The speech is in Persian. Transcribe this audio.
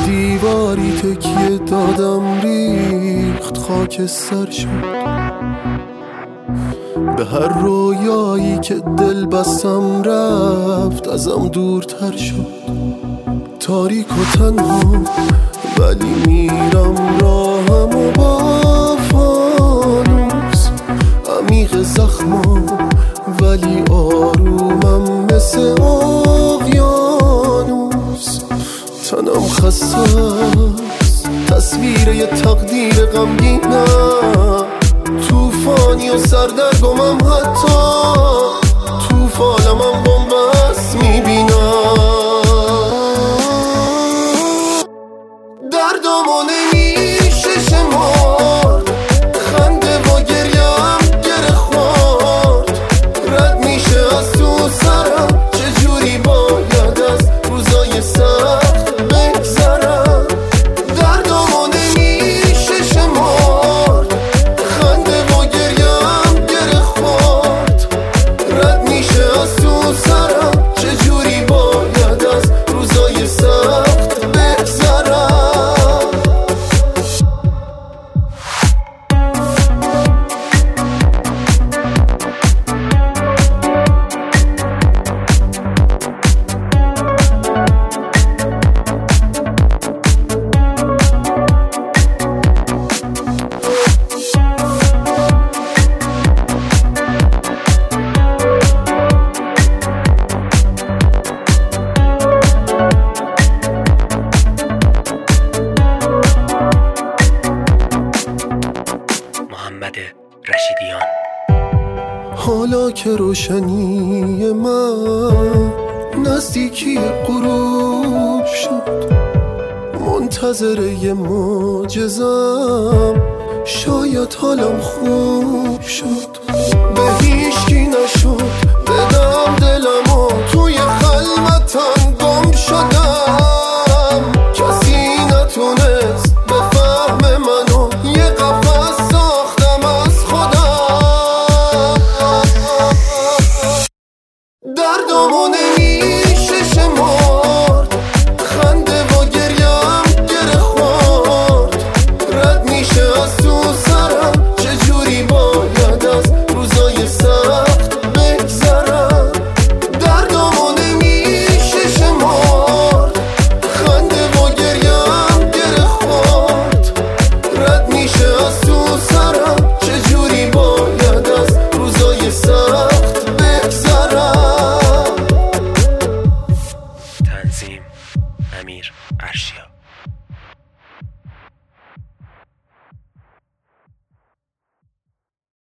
دیواری تکیه دادم ریخت خاکستر شد. به هر رویایی که دل بستم رفت ازم دورتر شد. تاریک و تنها ولی میرم راهم و با فانوس. عمیق زخمم ولی آرومم مثل اقیانوس. تنم خسته است، تصویر یه تقدیر غمگینم. توفانی و سردرگمم، حتی توفانم بنبست میبینم. دردامو نمیشه شمرد، خنده و گریم گره خورد. رد میشه از تو سرم، چجوری باید از روزای سخت بگذرم. دردامو نمیشه شمرد، خنده و گریم گره خورد. رد میشه از تو سرم، چجوری باید از روزای سخت بگذرم. محمد رشیدیان. حالا که روشنی من نزدیکی غروب شد، منتظر یه معجزم، شاید حالم خوب شد. به هیچکی نشد بدم دلمو تو